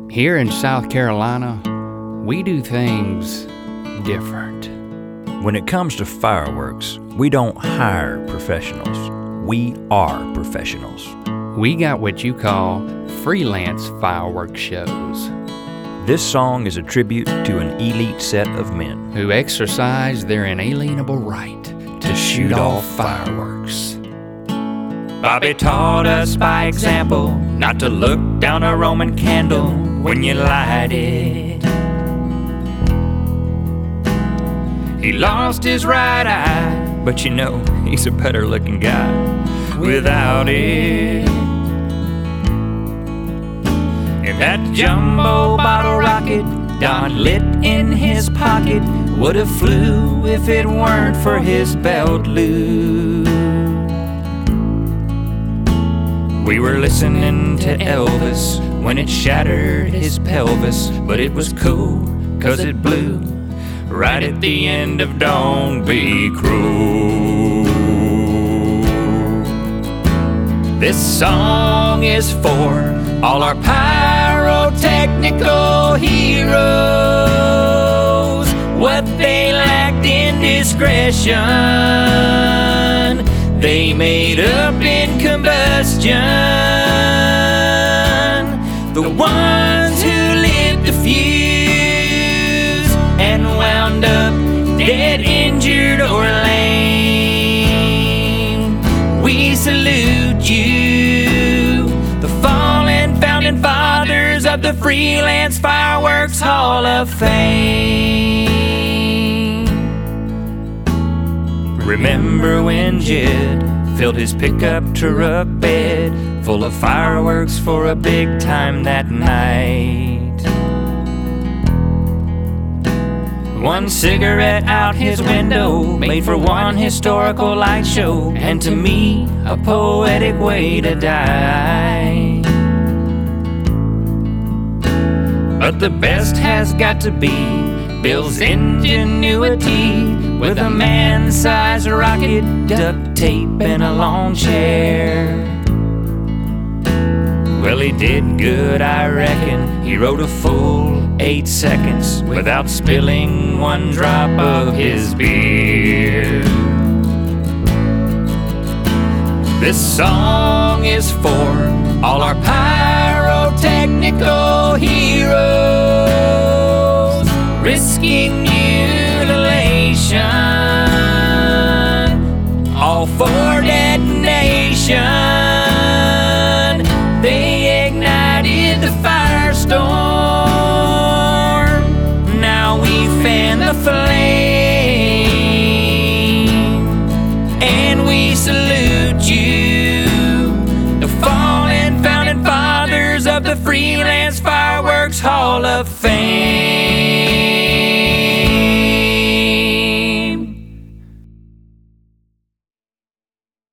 Here in South Carolina, we do things different. When it comes to fireworks, we don't hire professionals. We are professionals. We got what you call freelance fireworks shows. This song is a tribute to an elite set of men who exercise their inalienable right to shoot off fireworks. Bobby taught us by example not to look down a Roman candle when you light it. He lost his right eye, but you know he's a better looking guy without it. And that jumbo bottle rocket Don lit in his pocket would have flew if it weren't for his belt loop. We were listening to Elvis when it shattered his pelvis, but it was cool 'cause it blew right at the end of Don't Be Cruel. This song is for all our pyrotechnical heroes. What they lacked in discretion, they made up in combustion. The ones who lit the fuse and wound up dead, injured, or lame. We salute you, the fallen founding fathers of the Freelance Fireworks Hall of Fame. Remember when Jed filled his pickup truck bed full of fireworks for a big time that night? One cigarette out his window made for one historical light show, and to me, a poetic way to die. But the best has got to be Bill's ingenuity, with a man-sized rocket, duct tape, and a lawn chair. Well, he did good, I reckon. He wrote a full 8 seconds without spilling one drop of his beer. This song is for all our pyrotechnical heroes, risking mutilation, all for detonation. They ignited the firestorm. Now we fan the flame, and we salute you, the fallen founding fathers of the Freelance Fireworks Hall of Fame.